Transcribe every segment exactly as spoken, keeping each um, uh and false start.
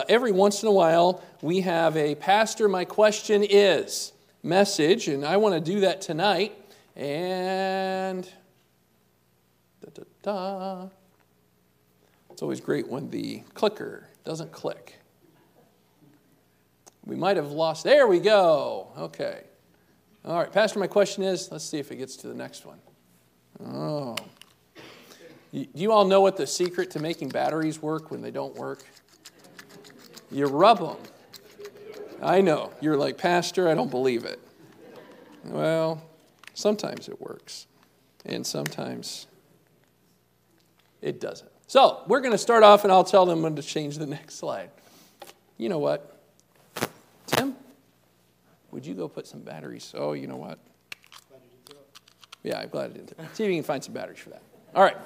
every once in a while, we have a Pastor, My Question Is message, and I want to do that tonight. And da, da, da. It's always great when the clicker doesn't click. We might have lost. There we go. Okay. All right, Pastor, my question is, let's see if it gets to the next one. Oh. You, do you all know what the secret to making batteries work when they don't work? You rub them. I know. You're like, Pastor, I don't believe it. Well, sometimes it works, and sometimes it doesn't. So we're going to start off, and I'll tell them when to change the next slide. You know what? Tim, would you go put some batteries? Oh, you know what? Yeah, I'm glad I didn't. See if you can find some batteries for that. All right.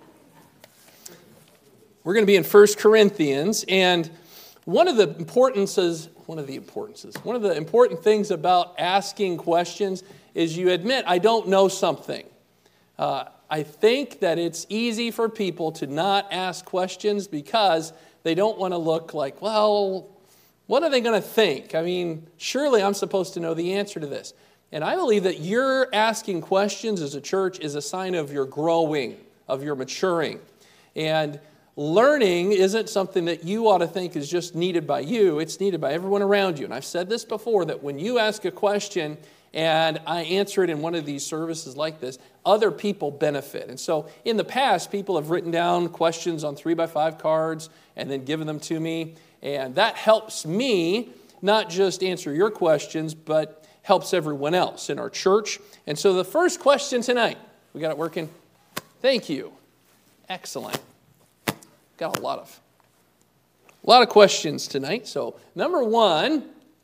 We're going to be in First Corinthians, and one of the importances, one of the importances, one of the important things about asking questions is you admit, I don't know something. Uh, I think that it's easy for people to not ask questions because they don't want to look like, well, what are they going to think? I mean, surely I'm supposed to know the answer to this. And I believe that your asking questions as a church is a sign of your growing, of your maturing. And learning isn't something that you ought to think is just needed by you. It's needed by everyone around you. And I've said this before, that when you ask a question and I answer it in one of these services like this, other people benefit. And so in the past, people have written down questions on three by five cards and then given them to me. And that helps me not just answer your questions, but helps everyone else in our church. And so the first question tonight, we got it working? Thank you. Excellent. Got a lot of, a lot of questions tonight. So number one,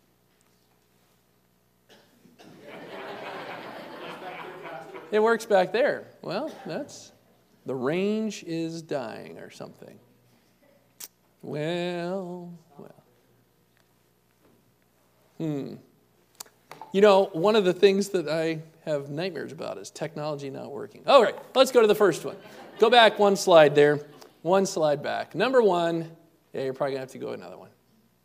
it works back there. Well, that's, the range is dying or something. Well, well. Hmm. You know, one of the things that I have nightmares about is technology not working. All right, let's go to the first one. Go back one slide there. One slide back. Number one. Yeah, you're probably going to have to go another one.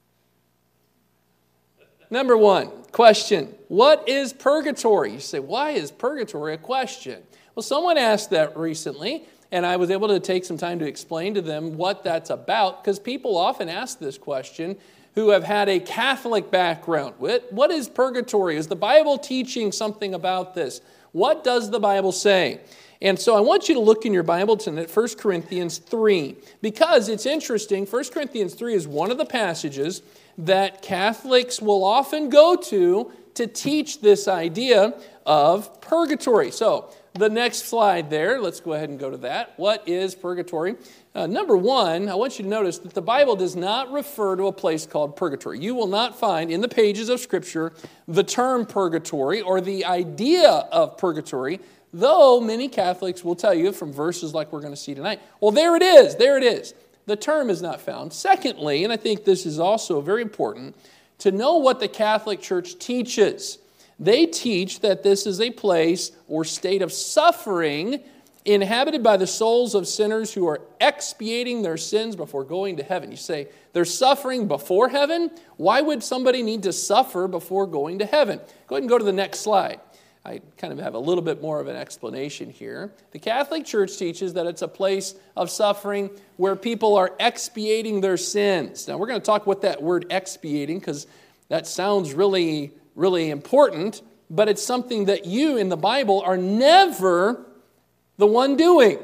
Number one, question. What is purgatory? You say, why is purgatory a question? Well, someone asked that recently, and I was able to take some time to explain to them what that's about, because people often ask this question who have had a Catholic background. What, what is purgatory? Is the Bible teaching something about this? What does the Bible say? And so I want you to look in your Bible tonight at First Corinthians three, because it's interesting. First Corinthians three is one of the passages that Catholics will often go to to teach this idea of purgatory. So the next slide there, let's go ahead and go to that. What is purgatory? Uh, number one, I want you to notice that the Bible does not refer to a place called purgatory. You will not find in the pages of Scripture the term purgatory or the idea of purgatory, though many Catholics will tell you from verses like we're going to see tonight, well, there it is, there it is. The term is not found. Secondly, and I think this is also very important, to know what the Catholic Church teaches. They teach that this is a place or state of suffering inhabited by the souls of sinners who are expiating their sins before going to heaven. You say, they're suffering before heaven? Why would somebody need to suffer before going to heaven? Go ahead and go to the next slide. I kind of have a little bit more of an explanation here. The Catholic Church teaches that it's a place of suffering where people are expiating their sins. Now, we're going to talk what that word expiating, because that sounds really, really important, but it's something that you in the Bible are never the one doing.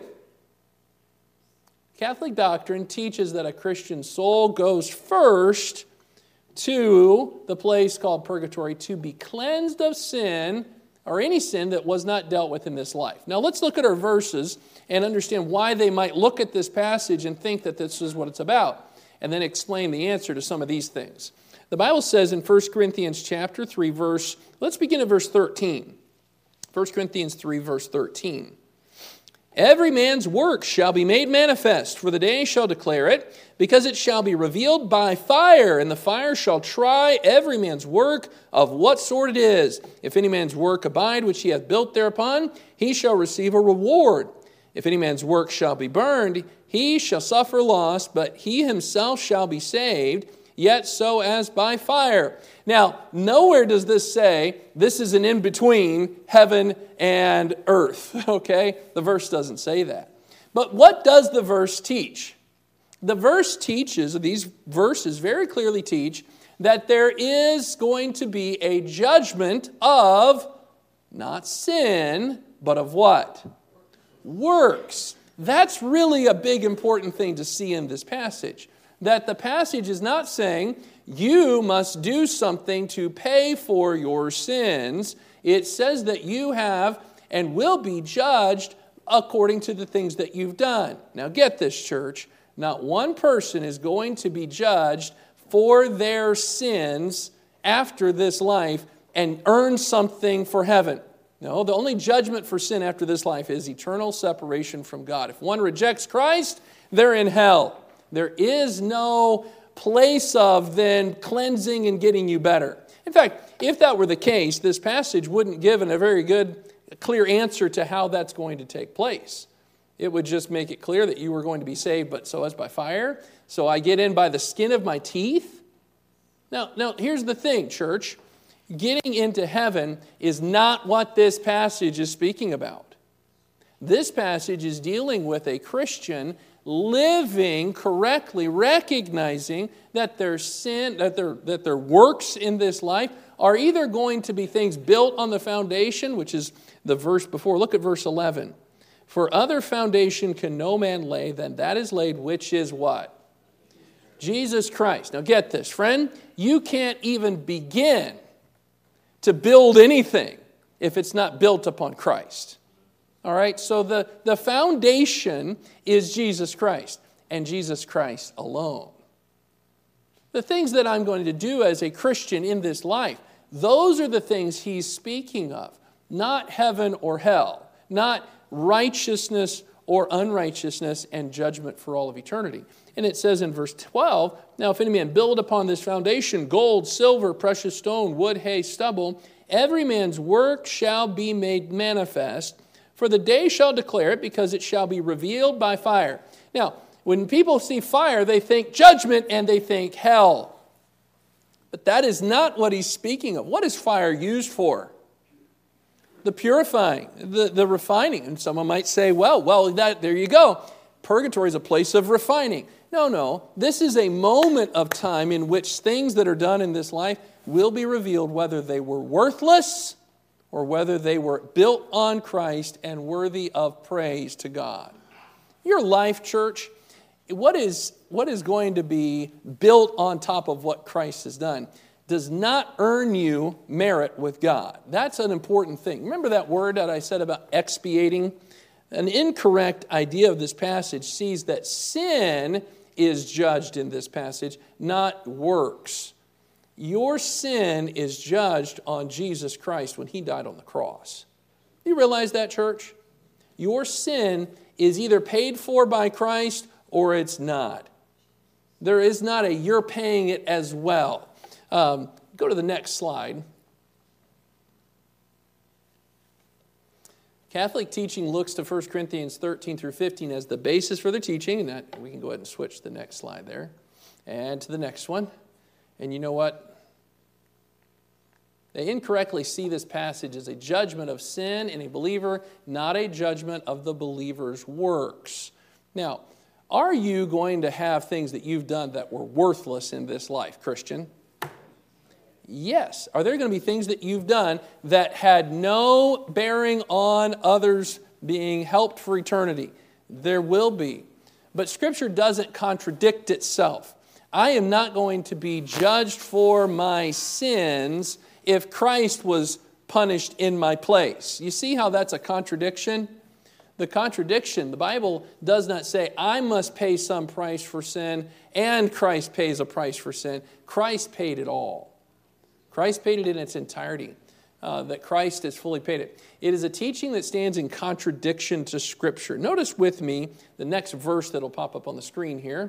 Catholic doctrine teaches that a Christian soul goes first to the place called purgatory to be cleansed of sin, or any sin that was not dealt with in this life. Now let's look at our verses and understand why they might look at this passage and think that this is what it's about, and then explain the answer to some of these things. The Bible says in First Corinthians chapter three, verse, let's begin at verse thirteen. First Corinthians three, verse thirteen. Every man's work shall be made manifest, for the day shall declare it, because it shall be revealed by fire, and the fire shall try every man's work of what sort it is. If any man's work abide which he hath built thereupon, he shall receive a reward. If any man's work shall be burned, he shall suffer loss, but he himself shall be saved, yet so as by fire. Now, nowhere does this say this is an in-between heaven and earth, okay? The verse doesn't say that. But what does the verse teach? The verse teaches, these verses very clearly teach, that there is going to be a judgment of not sin, but of what? Works. That's really a big important thing to see in this passage. That the passage is not saying you must do something to pay for your sins. It says that you have and will be judged according to the things that you've done. Now get this, church. Not one person is going to be judged for their sins after this life and earn something for heaven. No, the only judgment for sin after this life is eternal separation from God. If one rejects Christ, they're in hell. There is no place of then cleansing and getting you better. In fact, if that were the case, this passage wouldn't give a very good, clear answer to how that's going to take place. It would just make it clear that you were going to be saved, but so as by fire. So I get in by the skin of my teeth. Now, now here's the thing, church. Getting into heaven is not what this passage is speaking about. This passage is dealing with a Christian living correctly, recognizing that their sin, that their, that their works in this life are either going to be things built on the foundation, which is the verse before. Look at verse eleven. For other foundation can no man lay than that is laid, which is what? Jesus Christ. Now get this, friend. You can't even begin to build anything if it's not built upon Christ. All right, so the, the foundation is Jesus Christ and Jesus Christ alone. The things that I'm going to do as a Christian in this life, those are the things he's speaking of, not heaven or hell, not righteousness or unrighteousness and judgment for all of eternity. And it says in verse twelve, now if any man build upon this foundation gold, silver, precious stone, wood, hay, stubble, every man's work shall be made manifest, for the day shall declare it, because it shall be revealed by fire. Now, when people see fire, they think judgment and they think hell. But that is not what he's speaking of. What is fire used for? The purifying, the, the refining. And someone might say, well, well, that, there you go. Purgatory is a place of refining. No, no. This is a moment of time in which things that are done in this life will be revealed, whether they were worthless or whether they were built on Christ and worthy of praise to God. Your life, church, what is, what is going to be built on top of what Christ has done does not earn you merit with God. That's an important thing. Remember that word that I said about expiating? An incorrect idea of this passage sees that sin is judged in this passage, not works. Your sin is judged on Jesus Christ when he died on the cross. You realize that, church? Your sin is either paid for by Christ or it's not. There is not a you're paying it as well. Um, go to the next slide. Catholic teaching looks to First Corinthians thirteen through fifteen as the basis for the teaching, and that we can go ahead and switch to the next slide there, and to the next one. And you know what? They incorrectly see this passage as a judgment of sin in a believer, not a judgment of the believer's works. Now, are you going to have things that you've done that were worthless in this life, Christian? Yes. Are there going to be things that you've done that had no bearing on others being helped for eternity? There will be. But Scripture doesn't contradict itself. I am not going to be judged for my sins if Christ was punished in my place. You see how that's a contradiction? The contradiction, the Bible does not say, I must pay some price for sin and Christ pays a price for sin. Christ paid it all. Christ paid it in its entirety, uh, that Christ has fully paid it. It is a teaching that stands in contradiction to Scripture. Notice with me the next verse that will pop up on the screen here.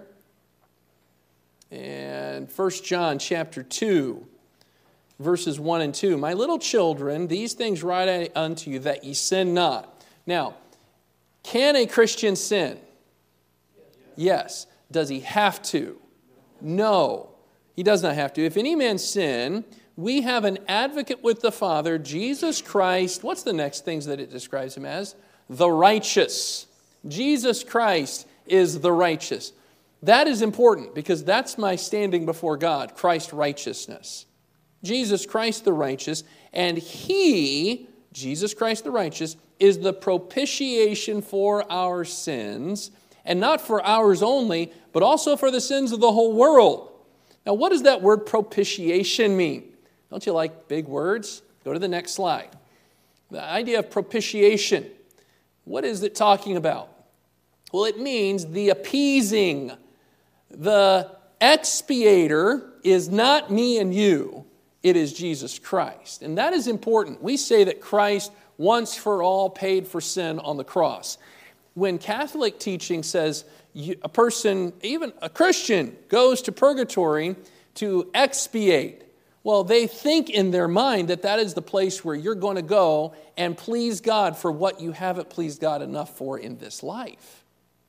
And First John chapter two, verses one and two. My little children, these things write I unto you, that ye sin not. Now, can a Christian sin? Yes. Does he have to? No. He does not have to. If any man sin, we have an advocate with the Father, Jesus Christ. What's the next things that it describes him as? The righteous. Jesus Christ is the righteous. That is important because that's my standing before God, Christ's righteousness. Jesus Christ the righteous, and he, Jesus Christ the righteous, is the propitiation for our sins, and not for ours only, but also for the sins of the whole world. Now, what does that word propitiation mean? Don't you like big words? Go to the next slide. The idea of propitiation, what is it talking about? Well, it means the appeasing. The expiator is not me and you. It is Jesus Christ. And that is important. We say that Christ once for all paid for sin on the cross. When Catholic teaching says a person, even a Christian, goes to purgatory to expiate, well, they think in their mind that that is the place where you're going to go and please God for what you haven't pleased God enough for in this life.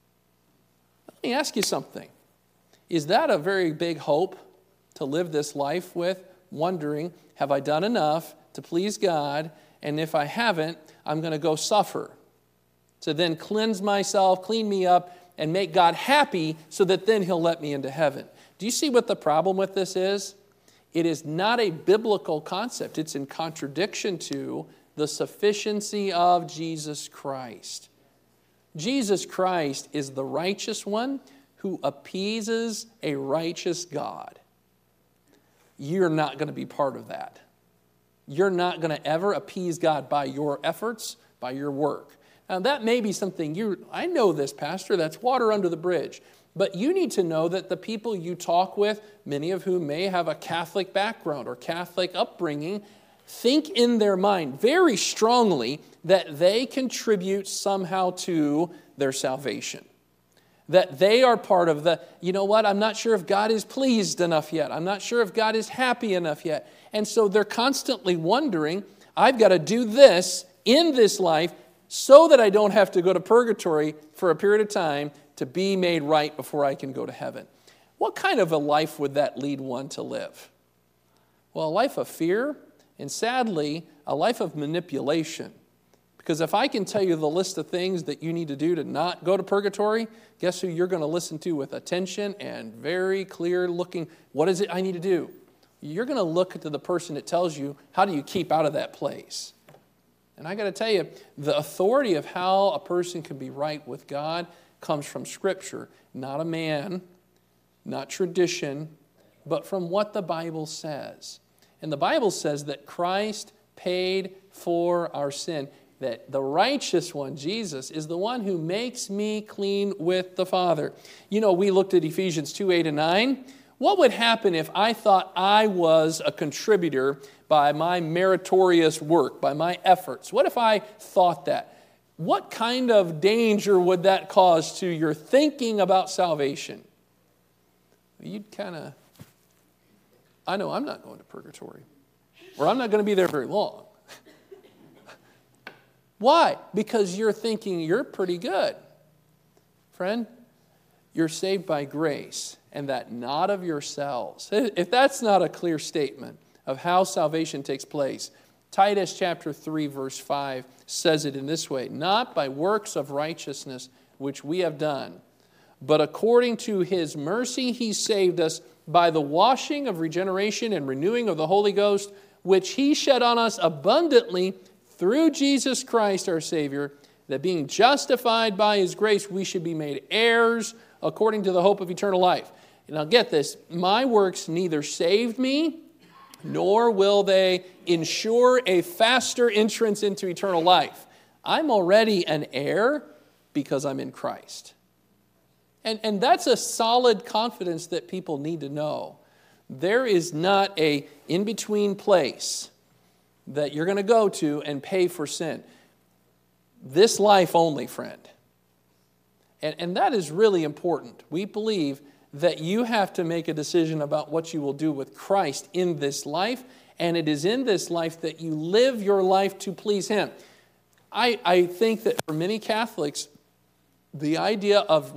Let me ask you something. Is that a very big hope to live this life with, wondering, have I done enough to please God? And if I haven't, I'm going to go suffer. To then cleanse myself, clean me up, and make God happy so that then he'll let me into heaven. Do you see what the problem with this is? It is not a biblical concept. It's in contradiction to the sufficiency of Jesus Christ. Jesus Christ is the righteous one who appeases a righteous God. You're not going to be part of that. You're not going to ever appease God by your efforts, by your work. Now, that may be something you, I know this, Pastor, that's water under the bridge. But you need to know that the people you talk with, many of whom may have a Catholic background or Catholic upbringing, think in their mind very strongly that they contribute somehow to their salvation. That they are part of the, you know what, I'm not sure if God is pleased enough yet. I'm not sure if God is happy enough yet. And so they're constantly wondering, I've got to do this in this life so that I don't have to go to purgatory for a period of time to be made right before I can go to heaven. What kind of a life would that lead one to live? Well, a life of fear, and sadly, a life of manipulation. Because if I can tell you the list of things that you need to do to not go to purgatory, guess who you're going to listen to with attention and very clear looking, what is it I need to do? You're going to look to the person that tells you, how do you keep out of that place? And I got to tell you, the authority of how a person can be right with God comes from Scripture, not a man, not tradition, but from what the Bible says. And the Bible says that Christ paid for our sin, that the righteous one, Jesus, is the one who makes me clean with the Father. You know, we looked at Ephesians two, eight, and nine. What would happen if I thought I was a contributor by my meritorious work, by my efforts? What if I thought that? What kind of danger would that cause to your thinking about salvation? You'd kind of, I know I'm not going to purgatory, or I'm not going to be there very long. Why? Because you're thinking you're pretty good. Friend, you're saved by grace, and that not of yourselves. If that's not a clear statement of how salvation takes place, Titus chapter three, verse five says it in this way, not by works of righteousness which we have done, but according to his mercy he saved us by the washing of regeneration and renewing of the Holy Ghost, which he shed on us abundantly through Jesus Christ our Savior, that being justified by his grace, we should be made heirs according to the hope of eternal life. Now get this, my works neither saved me, nor will they ensure a faster entrance into eternal life. I'm already an heir because I'm in Christ. And, and that's a solid confidence that people need to know. There is not a in-between place that you're going to go to and pay for sin. This life only, friend. And, and that is really important. We believe that you have to make a decision about what you will do with Christ in this life, and it is in this life that you live your life to please him. I, I think that for many Catholics, the idea of, well,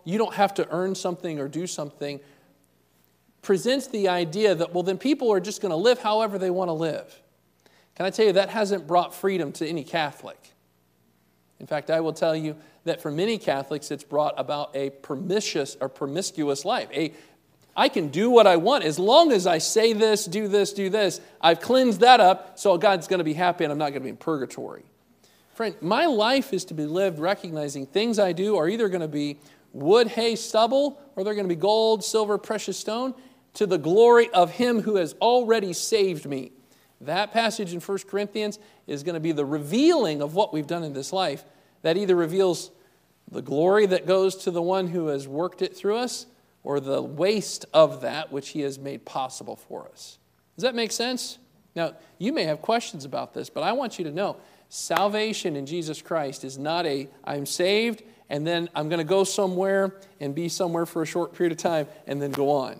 you don't have to earn something or do something, presents the idea that, well, then people are just going to live however they want to live. Can I tell you, that hasn't brought freedom to any Catholic. In fact, I will tell you that for many Catholics, it's brought about a promiscuous or promiscuous life. A, I can do what I want as long as I say this, do this, do this. I've cleansed that up, so God's going to be happy and I'm not going to be in purgatory. Friend, my life is to be lived recognizing things I do are either going to be wood, hay, stubble, or they're going to be gold, silver, precious stone, to the glory of Him who has already saved me. That passage in First Corinthians is going to be the revealing of what we've done in this life. That either reveals the glory that goes to the one who has worked it through us, or the waste of that which He has made possible for us. Does that make sense? Now, you may have questions about this, but I want you to know, salvation in Jesus Christ is not a, I'm saved, and then I'm going to go somewhere and be somewhere for a short period of time, and then go on.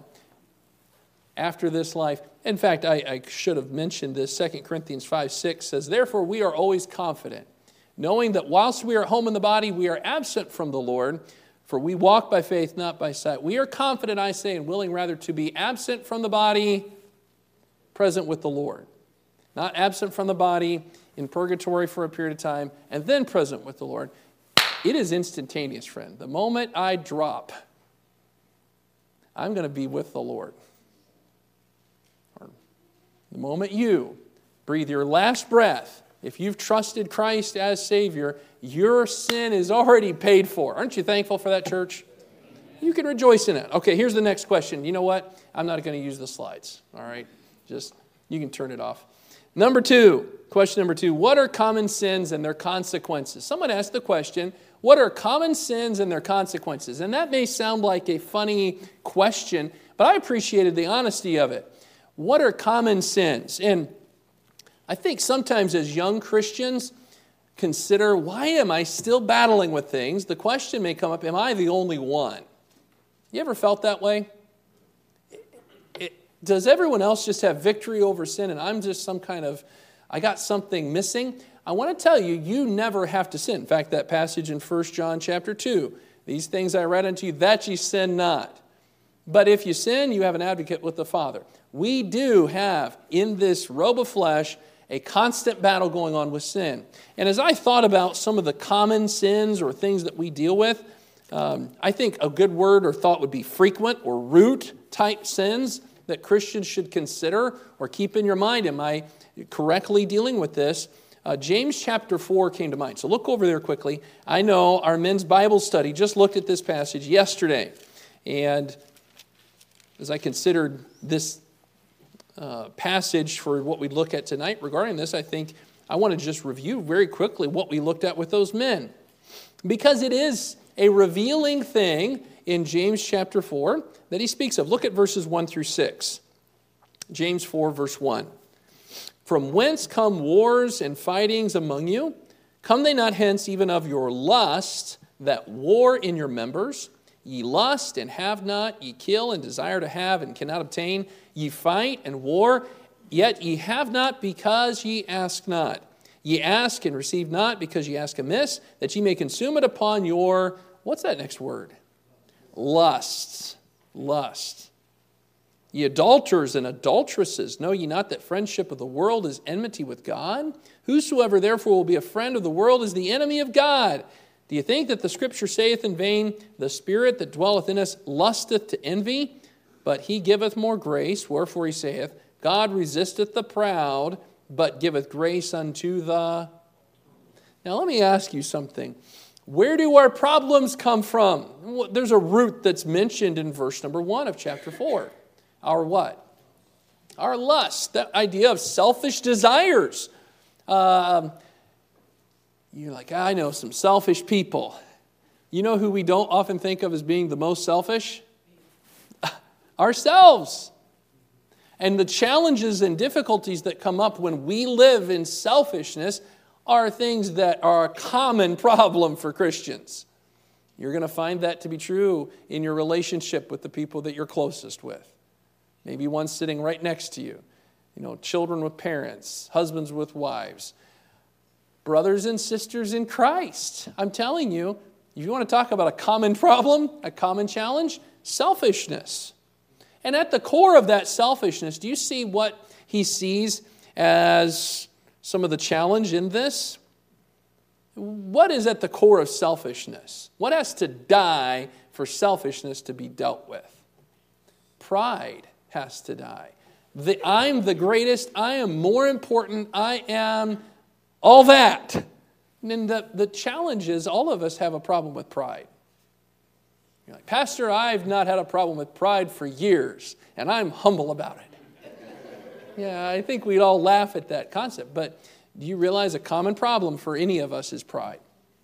After this life, in fact, I, I should have mentioned this, Second Corinthians five six says, therefore we are always confident, knowing that whilst we are at home in the body, we are absent from the Lord, for we walk by faith, not by sight. We are confident, I say, and willing rather to be absent from the body, present with the Lord. Not absent from the body, in purgatory for a period of time, and then present with the Lord. It is instantaneous, friend. The moment I drop, I'm going to be with the Lord. Or the moment you breathe your last breath, if you've trusted Christ as Savior, your sin is already paid for. Aren't you thankful for that, church? You can rejoice in it. Okay, here's the next question. You know what? I'm not going to use the slides. All right? Just, you can turn it off. Number two, question number two, what are common sins and their consequences? Someone asked the question, what are common sins and their consequences? And that may sound like a funny question, but I appreciated the honesty of it. What are common sins? And I think sometimes as young Christians consider, why am I still battling with things? The question may come up, am I the only one? You ever felt that way? It, does everyone else just have victory over sin and I'm just some kind of, I got something missing? I want to tell you, you never have to sin. In fact, that passage in First John chapter two, these things I read unto you, that ye sin not. But if you sin, you have an advocate with the Father. We do have in this robe of flesh a constant battle going on with sin. And as I thought about some of the common sins or things that we deal with, um, I think a good word or thought would be frequent or root type sins that Christians should consider or keep in your mind. Am I correctly dealing with this? Uh, James chapter four came to mind. So look over there quickly. I know our men's Bible study just looked at this passage yesterday. And as I considered this uh, passage for what we look at tonight regarding this, I think I want to just review very quickly what we looked at with those men. Because it is a revealing thing in James chapter four that he speaks of. Look at verses one through six. James four, verse one. From whence come wars and fightings among you? Come they not hence even of your lust that war in your members? Ye lust and have not, ye kill and desire to have and cannot obtain. Ye fight and war, yet ye have not because ye ask not. Ye ask and receive not because ye ask amiss, that ye may consume it upon your, what's that next word? Lusts. Lust. Ye adulterers and adulteresses, know ye not that friendship of the world is enmity with God? Whosoever therefore will be a friend of the world is the enemy of God. Do you think that the Scripture saith in vain, the Spirit that dwelleth in us lusteth to envy? But he giveth more grace, wherefore he saith, God resisteth the proud, but giveth grace unto the... Now let me ask you something. Where do our problems come from? There's a root that's mentioned in verse number one of chapter four. Our what? Our lust. That idea of selfish desires. Um, you're like, I know some selfish people. You know who we don't often think of as being the most selfish? Ourselves. And the challenges and difficulties that come up when we live in selfishness are things that are a common problem for Christians. You're going to find that to be true in your relationship with the people that you're closest with. Maybe one sitting right next to you. You know, children with parents, husbands with wives, brothers and sisters in Christ. I'm telling you, If you want to talk about a common problem, a common challenge, selfishness. And at the core of that selfishness, do you see what he sees as some of the challenge in this? What is at the core of selfishness? What has to die for selfishness to be dealt with? Pride has to die. The, I'm the greatest, I am more important, I am all that. And the, the challenge is all of us have a problem with pride. You're like, Pastor, I've not had a problem with pride for years, and I'm humble about it. Yeah, I think we'd all laugh at that concept, but do you realize a common problem for any of us is pride?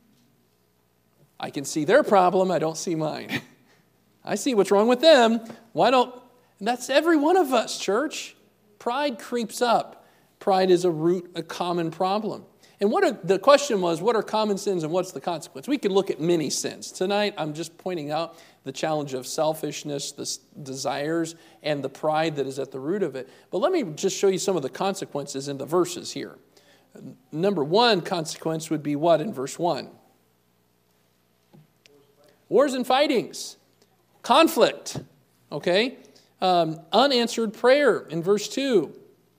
I can see their problem, I don't see mine. I see what's wrong with them. Why don't, that's every one of us, church. Pride creeps up. Pride is a root, a common problem. And what are, the question was, what are common sins and what's the consequence? We could look at many sins. Tonight, I'm just pointing out the challenge of selfishness, the desires, and the pride that is at the root of it. But let me just show you some of the consequences in the verses here. Number one consequence would be what in verse one? Wars and fightings. Conflict. Okay? Um, unanswered prayer in verse two.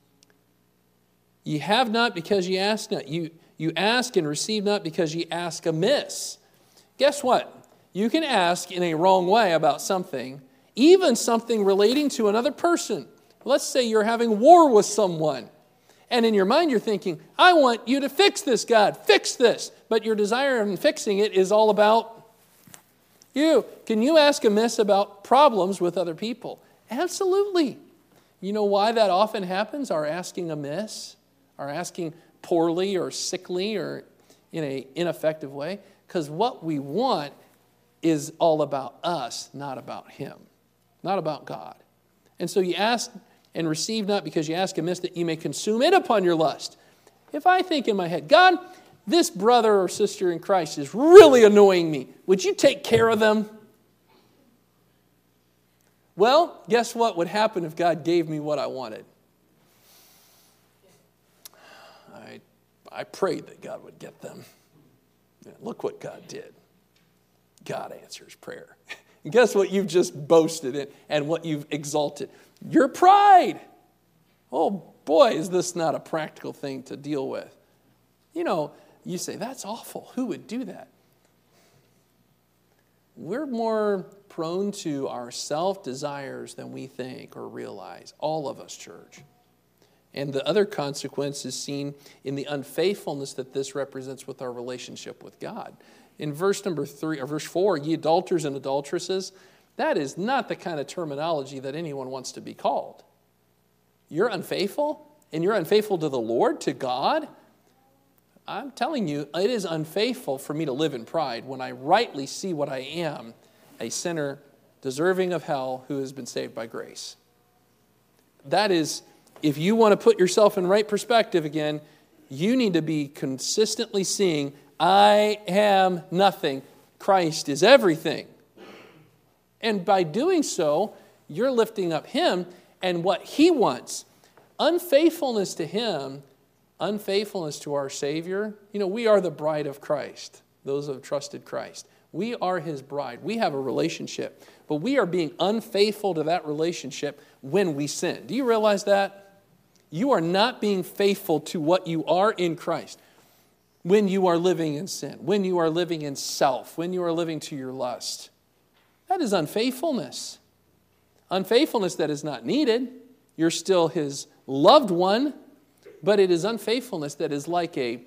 Ye have not because ye ask not. You, you ask and receive not because ye ask amiss. Guess what? You can ask in a wrong way about something, even something relating to another person. Let's say you're having war with someone. And in your mind you're thinking, I want you to fix this, God. Fix this. But your desire in fixing it is all about you. Can you ask amiss about problems with other people? Absolutely. You know why that often happens, our asking amiss? Are asking poorly or sickly or in an ineffective way? Because what we want is all about us, not about Him, not about God. And so you ask and receive not because you ask amiss that you may consume it upon your lust. If I think in my head, God, this brother or sister in Christ is really annoying me, would you take care of them? Well, guess what would happen if God gave me what I wanted? I prayed that God would get them. And look what God did. God answers prayer. And guess what you've just boasted in and what you've exalted? Your pride. Oh boy, is this not a practical thing to deal with. You know, you say, that's awful. Who would do that? We're more prone to our self-desires than we think or realize. All of us, church. And the other consequence is seen in the unfaithfulness that this represents with our relationship with God. In verse number three, or verse four, ye adulterers and adulteresses, that is not the kind of terminology that anyone wants to be called. You're unfaithful, and you're unfaithful to the Lord, to God. I'm telling you, it is unfaithful for me to live in pride when I rightly see what I am, a sinner deserving of hell who has been saved by grace. That is, if you want to put yourself in right perspective again, you need to be consistently seeing, I am nothing. Christ is everything. And by doing so, you're lifting up Him and what He wants. Unfaithfulness to Him, unfaithfulness to our Savior. You know, we are the bride of Christ, those who have trusted Christ. We are His bride. We have a relationship. But we are being unfaithful to that relationship when we sin. Do you realize that? You are not being faithful to what you are in Christ when you are living in sin, when you are living in self, when you are living to your lust. That is unfaithfulness. Unfaithfulness that is not needed. You're still His loved one, but it is unfaithfulness that is like a,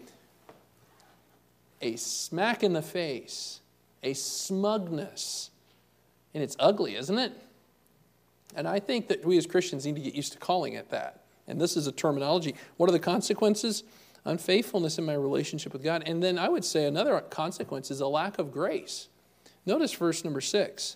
a smack in the face, a smugness. And it's ugly, isn't it? And I think that we as Christians need to get used to calling it that. And this is a terminology. What are the consequences? Unfaithfulness in my relationship with God. And then I would say another consequence is a lack of grace. Notice verse number six.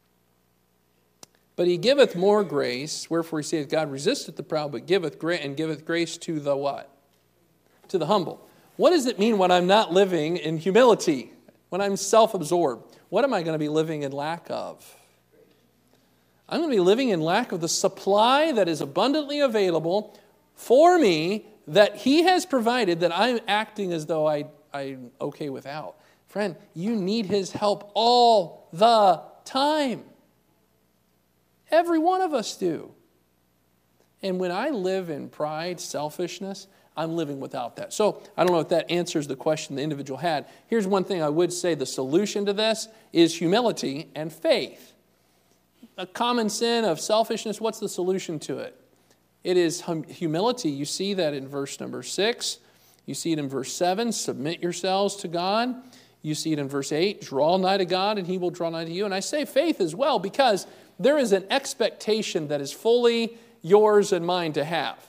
But He giveth more grace, wherefore He saith, God resisteth the proud, but giveth grace and giveth grace to the what? To the humble. What does it mean when I'm not living in humility? When I'm self-absorbed? What am I going to be living in lack of? I'm going to be living in lack of the supply that is abundantly available for me that He has provided that I'm acting as though I, I'm okay without. Friend, you need his help all the time. Every one of us do. And when I live in pride, selfishness, I'm living without that. So I don't know if that answers the question the individual had. Here's one thing I would say. The solution to this is humility and faith. A common sin of selfishness, what's the solution to it? It is hum- humility. You see that in verse number six. You see it in verse seven. Submit yourselves to God. You see it in verse eight. Draw nigh to God and he will draw nigh to you. And I say faith as well because there is an expectation that is fully yours and mine to have.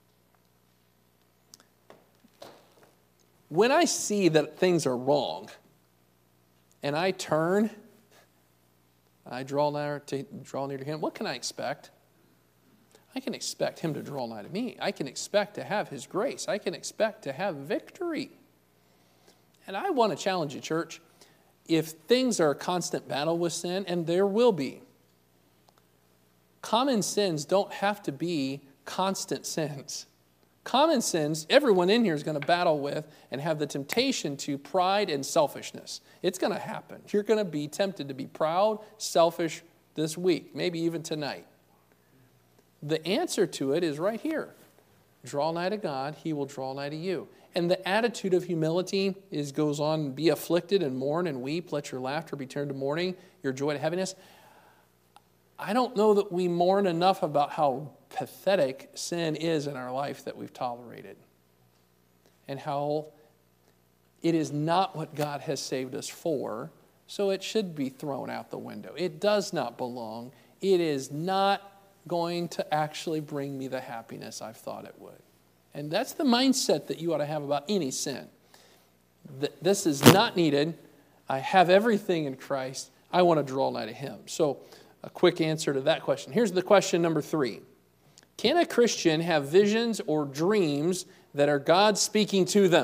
When I see that things are wrong and I turn, I draw near to, draw near to him, what can I expect? I can expect him to draw nigh to me. I can expect to have his grace. I can expect to have victory. And I want to challenge you, church. If things are a constant battle with sin, and there will be, common sins don't have to be constant sins. Common sins, everyone in here is going to battle with and have the temptation to pride and selfishness. It's going to happen. You're going to be tempted to be proud, selfish this week, maybe even tonight. The answer to it is right here. Draw nigh to God, he will draw nigh to you. And the attitude of humility is goes on, be afflicted and mourn and weep. Let your laughter be turned to mourning, your joy to heaviness. I don't know that we mourn enough about how pathetic sin is in our life that we've tolerated. And how it is not what God has saved us for, so it should be thrown out the window. It does not belong. It is not going to actually bring me the happiness I've thought it would. And that's the mindset that you ought to have about any sin. This is not needed. I have everything in Christ. I want to draw nigh to him. So a quick answer to that question. Here's the question number three. Can a Christian have visions or dreams that are God speaking to them?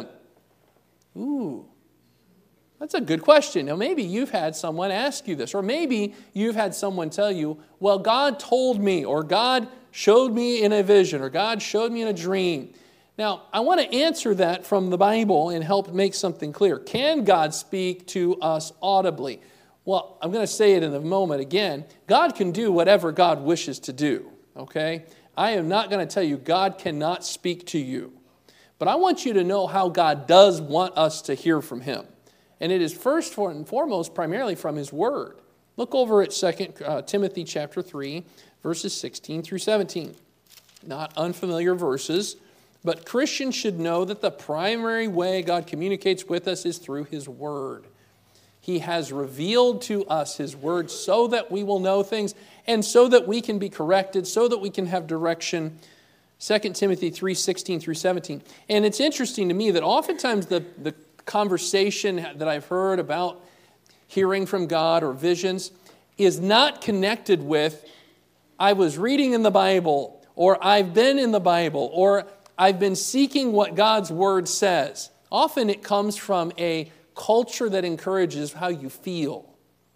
Ooh, that's a good question. Now, maybe you've had someone ask you this, or maybe you've had someone tell you, well, God told me, or God showed me in a vision, or God showed me in a dream. Now, I want to answer that from the Bible and help make something clear. Can God speak to us audibly? Well, I'm going to say it in a moment again. God can do whatever God wishes to do, okay? I am not going to tell you God cannot speak to you. But I want you to know how God does want us to hear from him. And it is first and foremost primarily from his word. Look over at Second Timothy chapter three, verses sixteen through seventeen. Not unfamiliar verses, but Christians should know that the primary way God communicates with us is through his word. He has revealed to us his word so that we will know things and so that we can be corrected, so that we can have direction. Second Timothy three, sixteen through seventeen. And it's interesting to me that oftentimes the, the conversation that I've heard about hearing from God or visions is not connected with, I was reading in the Bible, or I've been in the Bible, or I've been seeking what God's word says. Often it comes from a culture that encourages how you feel.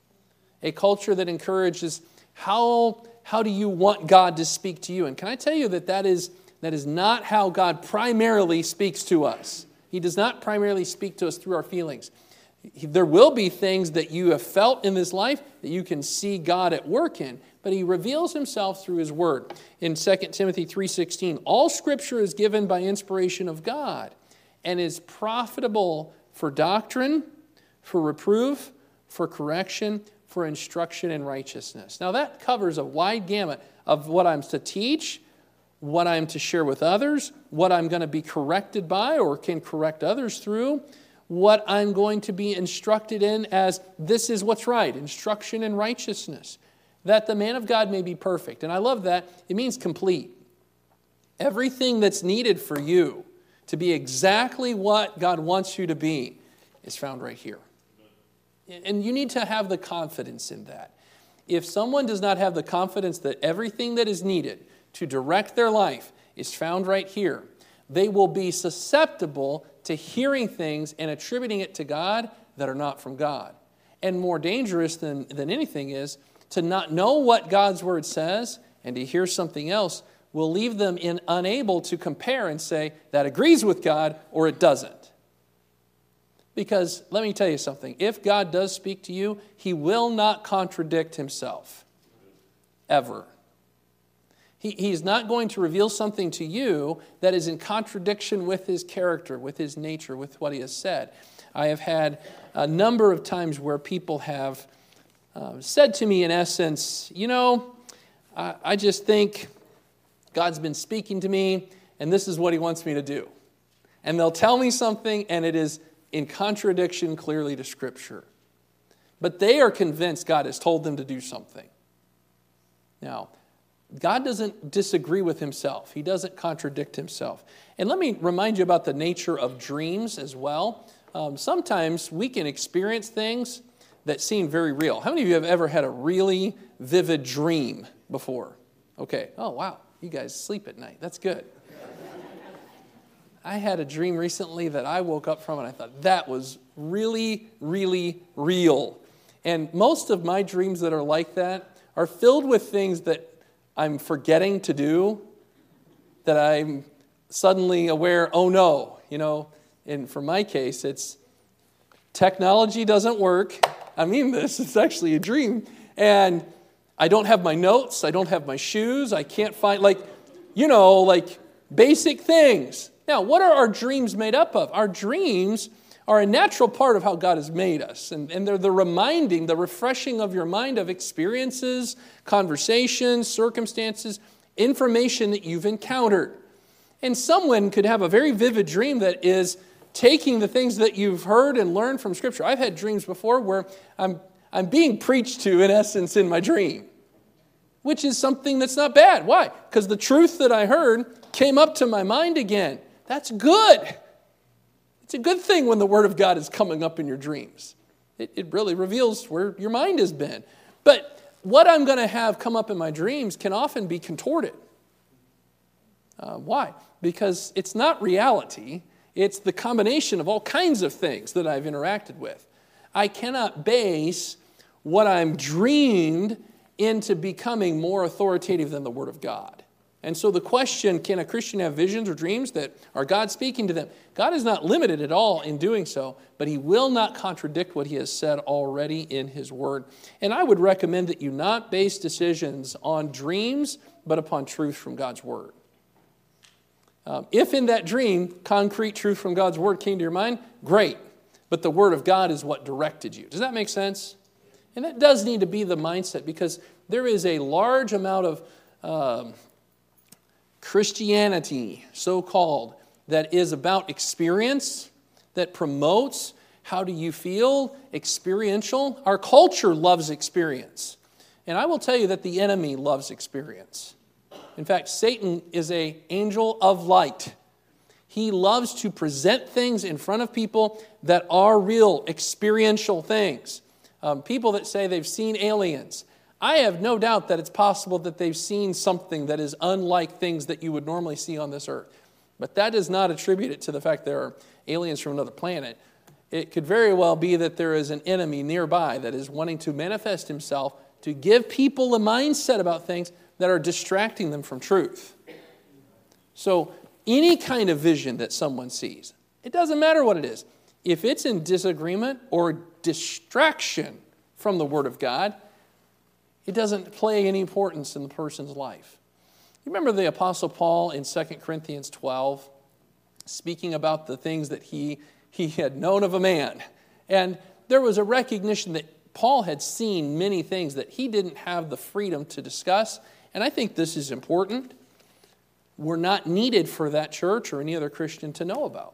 A culture that encourages how, how do you want God to speak to you. And can I tell you that that is, that is not how God primarily speaks to us. He does not primarily speak to us through our feelings. There will be things that you have felt in this life that you can see God at work in, but he reveals himself through his word. In Second Timothy three sixteen, all scripture is given by inspiration of God and is profitable for doctrine, for reproof, for correction, for instruction in righteousness. Now that covers a wide gamut of what I'm to teach, what I'm to share with others, what I'm going to be corrected by or can correct others through, what I'm going to be instructed in as this is what's right, instruction in righteousness, that the man of God may be perfect. And I love that. It means complete. Everything that's needed for you to be exactly what God wants you to be is found right here. And you need to have the confidence in that. If someone does not have the confidence that everything that is needed to direct their life is found right here, they will be susceptible to hearing things and attributing it to God that are not from God. And more dangerous than, than anything is to not know what God's word says and to hear something else will leave them in unable to compare and say that agrees with God or it doesn't. Because let me tell you something. If God does speak to you, he will not contradict himself. Ever. He, he's not going to reveal something to you that is in contradiction with his character, with his nature, with what he has said. I have had a number of times where people have uh, said to me, in essence, you know, I, I just think God's been speaking to me, and this is what he wants me to do. And they'll tell me something, and it is in contradiction clearly to Scripture. But they are convinced God has told them to do something. Now, God doesn't disagree with himself. He doesn't contradict himself. And let me remind you about the nature of dreams as well. Um, sometimes we can experience things that seem very real. How many of you have ever had a really vivid dream before? Okay. Oh, wow. You guys sleep at night. That's good. I had a dream recently that I woke up from and I thought, that was really, really real. And most of my dreams that are like that are filled with things that I'm forgetting to do, that I'm suddenly aware, oh no, you know, and for my case, it's technology doesn't work. I mean this, it's actually a dream. And I don't have my notes, I don't have my shoes, I can't find, like, you know, like basic things. Now, what are our dreams made up of? Our dreams are a natural part of how God has made us. And, and they're the reminding, the refreshing of your mind of experiences, conversations, circumstances, information that you've encountered. And someone could have a very vivid dream that is taking the things that you've heard and learned from Scripture. I've had dreams before where I'm, I'm being preached to, in essence, in my dream, which is something that's not bad. Why? Because the truth that I heard came up to my mind again. That's good. It's a good thing when the Word of God is coming up in your dreams. It, it really reveals where your mind has been. But what I'm going to have come up in my dreams can often be contorted. Uh, why? Because it's not reality. It's the combination of all kinds of things that I've interacted with. I cannot base what I'm dreamed into becoming more authoritative than the Word of God. And so the question, can a Christian have visions or dreams that are God speaking to them? God is not limited at all in doing so, but he will not contradict what he has said already in his word. And I would recommend that you not base decisions on dreams, but upon truth from God's word. Um, if in that dream, concrete truth from God's word came to your mind, great. But the word of God is what directed you. Does that make sense? And that does need to be the mindset, because there is a large amount of um, Christianity, so-called, that is about experience, that promotes how do you feel, experiential. Our culture loves experience. And I will tell you that the enemy loves experience. In fact, Satan is an angel of light. He loves to present things in front of people that are real, experiential things. Um, people that say they've seen aliens. I have no doubt that it's possible that they've seen something that is unlike things that you would normally see on this earth. But that does not attribute it to the fact there are aliens from another planet. It could very well be that there is an enemy nearby that is wanting to manifest himself to give people a mindset about things that are distracting them from truth. So any kind of vision that someone sees, it doesn't matter what it is. If it's in disagreement or distraction from the Word of God, it doesn't play any importance in the person's life. You remember the Apostle Paul in Second Corinthians twelve, speaking about the things that he, he had known of a man. And there was a recognition that Paul had seen many things that he didn't have the freedom to discuss. And I think this is important. We're not needed for that church or any other Christian to know about.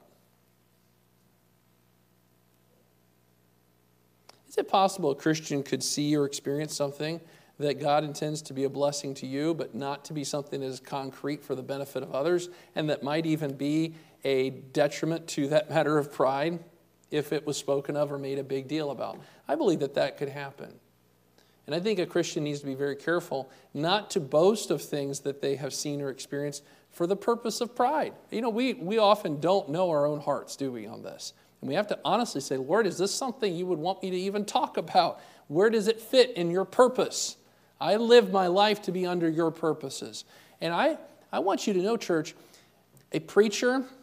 Is it possible a Christian could see or experience something that God intends to be a blessing to you, but not to be something that is concrete for the benefit of others, and that might even be a detriment to that matter of pride if it was spoken of or made a big deal about? I believe that that could happen. And I think a Christian needs to be very careful not to boast of things that they have seen or experienced for the purpose of pride. You know, we, we often don't know our own hearts, do we, on this? And we have to honestly say, Lord, is this something you would want me to even talk about? Where does it fit in your purpose? I live my life to be under your purposes. And I, I want you to know, church, a preacher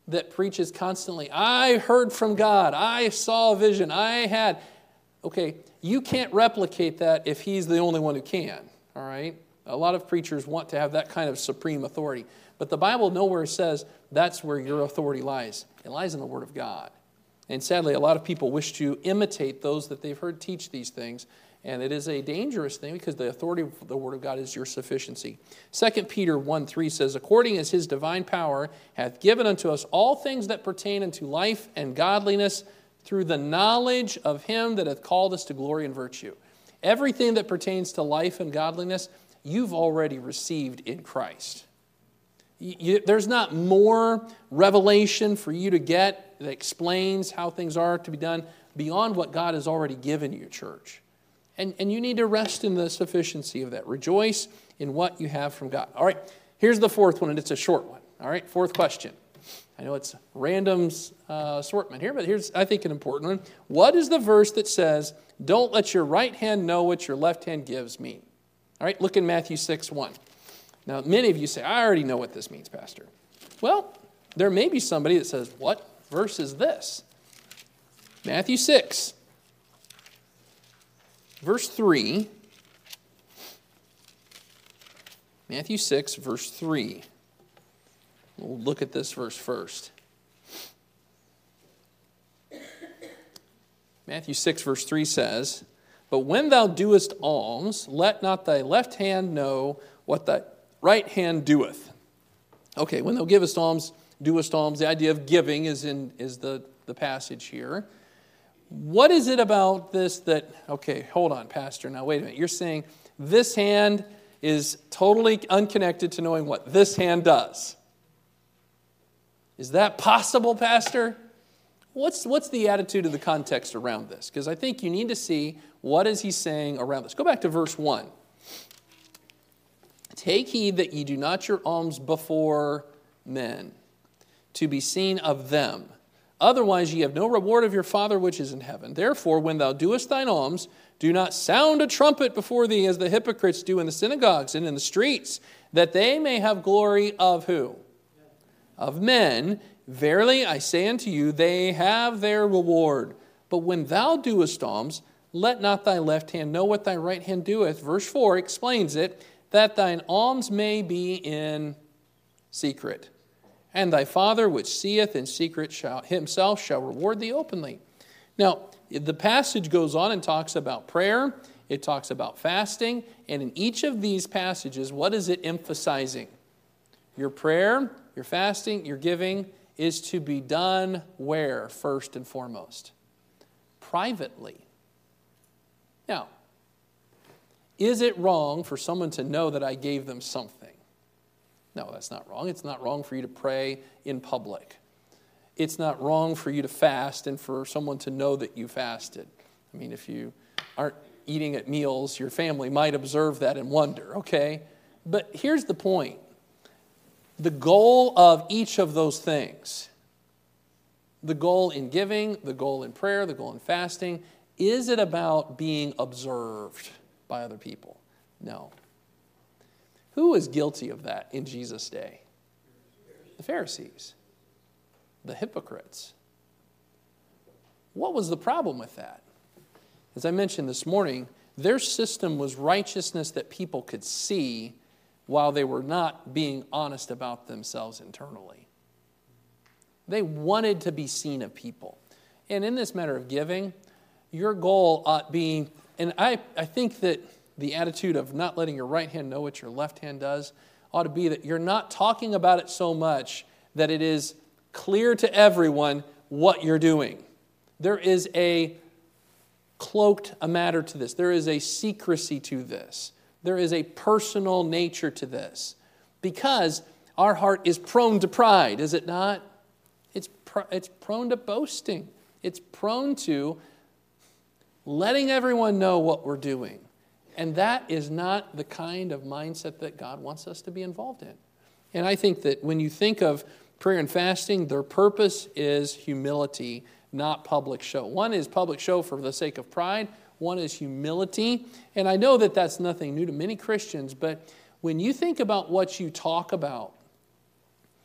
that preaches constantly, I heard from God, I saw a vision, I had, okay, you can't replicate that if he's the only one who can, all right? A lot of preachers want to have that kind of supreme authority. But the Bible nowhere says that's where your authority lies. It lies in the Word of God. And sadly, a lot of people wish to imitate those that they've heard teach these things. And it is a dangerous thing because the authority of the Word of God is your sufficiency. Second Peter one three says, according as his divine power hath given unto us all things that pertain unto life and godliness through the knowledge of him that hath called us to glory and virtue. Everything that pertains to life and godliness, you've already received in Christ. You, there's not more revelation for you to get that explains how things are to be done beyond what God has already given you, church. And, and you need to rest in the sufficiency of that. Rejoice in what you have from God. All right, here's the fourth one, and it's a short one. All right, fourth question. I know it's random uh, assortment here, but here's, I think, an important one. What is the verse that says, don't let your right hand know what your left hand gives mean? All right, look in Matthew six one. Now, many of you say, I already know what this means, Pastor. Well, there may be somebody that says, what verse is this? Matthew six. Verse three, Matthew six, verse three. We'll look at this verse first. Matthew six, verse three says, but when thou doest alms, let not thy left hand know what thy right hand doeth. Okay, when thou givest alms, doest alms, the idea of giving is in is the, the passage here. What is it about this that, okay, hold on, Pastor, now wait a minute. You're saying this hand is totally unconnected to knowing what this hand does. Is that possible, Pastor? What's, what's the attitude of the context around this? Because I think you need to see what is he saying around this. Go back to verse one. Take heed that ye do not your alms before men, to be seen of them. Otherwise ye have no reward of your Father which is in heaven. Therefore, when thou doest thine alms, do not sound a trumpet before thee as the hypocrites do in the synagogues and in the streets, that they may have glory of who? Of men. Verily I say unto you, they have their reward. But when thou doest alms, let not thy left hand know what thy right hand doeth. Verse four explains it, that thine alms may be in secret. And thy Father which seeth in secret shall himself shall reward thee openly. Now, the passage goes on and talks about prayer. It talks about fasting. And in each of these passages, what is it emphasizing? Your prayer, your fasting, your giving is to be done where, first and foremost? Privately. Now, is it wrong for someone to know that I gave them something? No, that's not wrong. It's not wrong for you to pray in public. It's not wrong for you to fast and for someone to know that you fasted. I mean, if you aren't eating at meals, your family might observe that and wonder, okay? But here's the point. The goal of each of those things, the goal in giving, the goal in prayer, the goal in fasting, is it about being observed by other people? No. Who was guilty of that in Jesus' day? The Pharisees, the hypocrites. What was the problem with that? As I mentioned this morning, their system was righteousness that people could see while they were not being honest about themselves internally. They wanted to be seen of people. And in this matter of giving, your goal ought being, and I, I think that the attitude of not letting your right hand know what your left hand does ought to be that you're not talking about it so much that it is clear to everyone what you're doing. There is a cloaked a matter to this. There is a secrecy to this. There is a personal nature to this. Because our heart is prone to pride, is it not? It's, pr- it's prone to boasting. It's prone to letting everyone know what we're doing. And that is not the kind of mindset that God wants us to be involved in. And I think that when you think of prayer and fasting, their purpose is humility, not public show. One is public show for the sake of pride. One is humility. And I know that that's nothing new to many Christians, but when you think about what you talk about,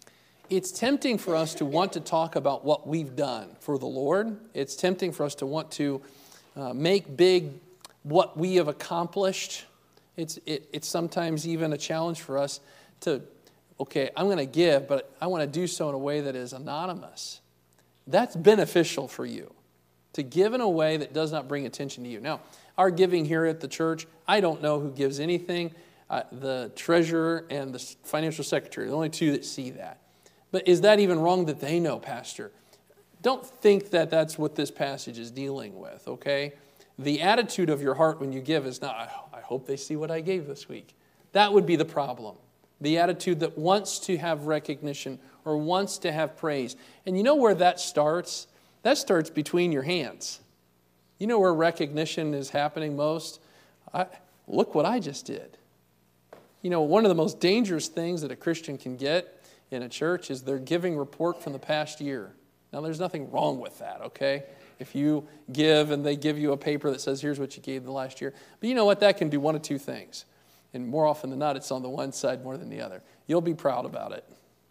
it's tempting for us to want to talk about what we've done for the Lord. It's tempting for us to want to uh, make big what we have accomplished. It's it, it's sometimes even a challenge for us to, okay, I'm going to give, but I want to do so in a way that is anonymous. That's beneficial for you, to give in a way that does not bring attention to you. Now, our giving here at the church, I don't know who gives anything. Uh, the treasurer and the financial secretary are the only two that see that. But is that even wrong that they know, Pastor? Don't think that that's what this passage is dealing with, okay? The attitude of your heart when you give is not, I hope they see what I gave this week. That would be the problem. The attitude that wants to have recognition or wants to have praise. And you know where that starts? That starts between your hands. You know where recognition is happening most? I, look what I just did. You know, one of the most dangerous things that a Christian can get in a church is their giving report from the past year. Now, there's nothing wrong with that, okay? If you give and they give you a paper that says, here's what you gave the last year. But you know what? That can do one of two things. And more often than not, it's on the one side more than the other. You'll be proud about it.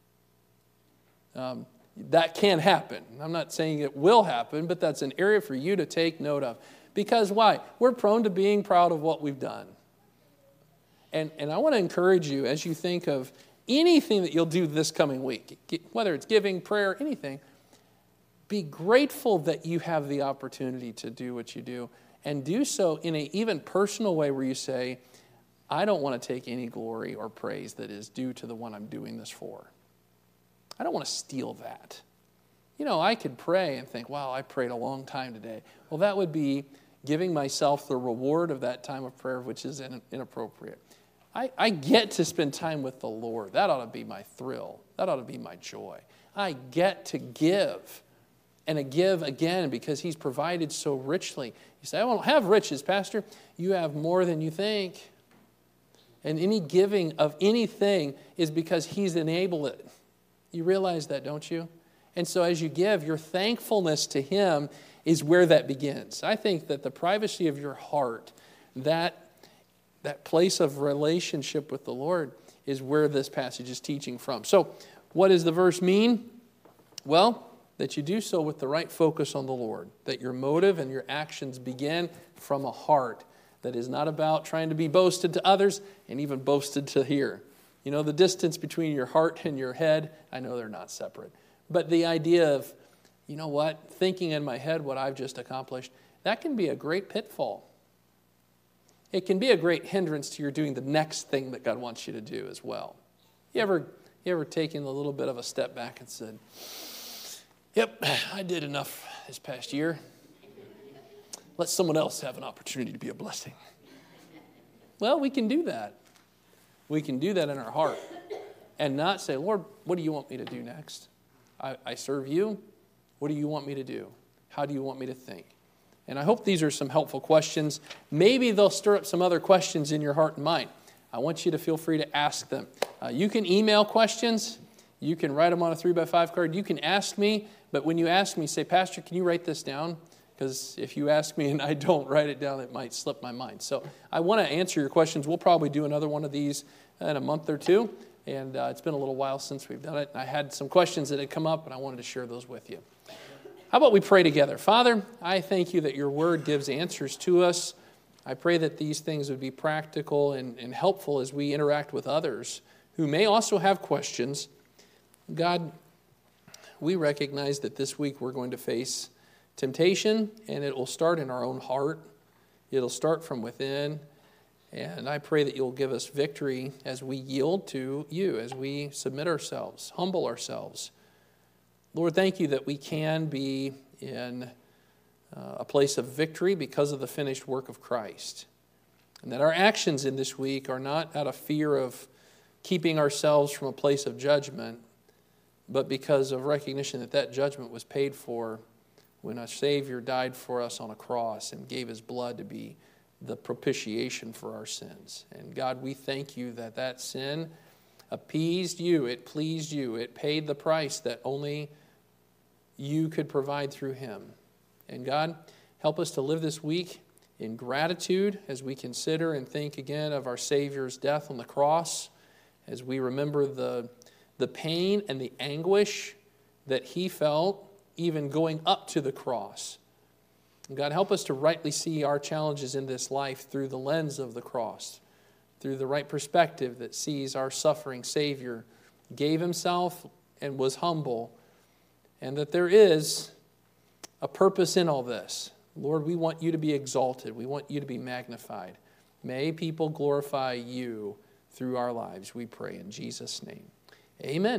Um, that can happen. I'm not saying it will happen, but that's an area for you to take note of. Because why? We're prone to being proud of what we've done. And, and I want to encourage you as you think of anything that you'll do this coming week, whether it's giving, prayer, anything, be grateful that you have the opportunity to do what you do, and do so in an even personal way where you say, I don't want to take any glory or praise that is due to the one I'm doing this for. I don't want to steal that. You know, I could pray and think, wow, I prayed a long time today. Well, that would be giving myself the reward of that time of prayer, which is inappropriate. I, I get to spend time with the Lord. That ought to be my thrill. That ought to be my joy. I get to give and to give again because he's provided so richly. You say, I don't have riches, Pastor. You have more than you think. And any giving of anything is because he's enabled it. You realize that, don't you? And so as you give, your thankfulness to him is where that begins. I think that the privacy of your heart, that That place of relationship with the Lord is where this passage is teaching from. So, what does the verse mean? Well, that you do so with the right focus on the Lord. That your motive and your actions begin from a heart that is not about trying to be boasted to others and even boasted to here. You know, the distance between your heart and your head, I know they're not separate. But the idea of, you know what, thinking in my head what I've just accomplished, that can be a great pitfall. It can be a great hindrance to your doing the next thing that God wants you to do as well. You ever, you ever taken a little bit of a step back and said, yep, I did enough this past year. Let someone else have an opportunity to be a blessing. Well, we can do that. We can do that in our heart and not say, Lord, what do you want me to do next? I, I serve you. What do you want me to do? How do you want me to think? And I hope these are some helpful questions. Maybe they'll stir up some other questions in your heart and mind. I want you to feel free to ask them. Uh, you can email questions. You can write them on a three by five card. You can ask me, but when you ask me, say, Pastor, can you write this down? Because if you ask me and I don't write it down, it might slip my mind. So I want to answer your questions. We'll probably do another one of these in a month or two. And uh, it's been a little while since we've done it. I had some questions that had come up, and I wanted to share those with you. How about we pray together? Father, I thank you that your word gives answers to us. I pray that these things would be practical and, and helpful as we interact with others who may also have questions. God, we recognize that this week we're going to face temptation, and it will start in our own heart. It'll start from within. And I pray that you'll give us victory as we yield to you, as we submit ourselves, humble ourselves. Lord, thank you that we can be in uh, a place of victory because of the finished work of Christ. And that our actions in this week are not out of fear of keeping ourselves from a place of judgment, but because of recognition that that judgment was paid for when our Savior died for us on a cross and gave his blood to be the propitiation for our sins. And God, we thank you that that sin appeased you, it pleased you, it paid the price that only you could provide through him. And God, help us to live this week in gratitude as we consider and think again of our Savior's death on the cross, as we remember the the pain and the anguish that he felt even going up to the cross. And God, help us to rightly see our challenges in this life through the lens of the cross, through the right perspective that sees our suffering Savior gave himself and was humble, and that there is a purpose in all this. Lord, we want you to be exalted. We want you to be magnified. May people glorify you through our lives, we pray in Jesus' name. Amen.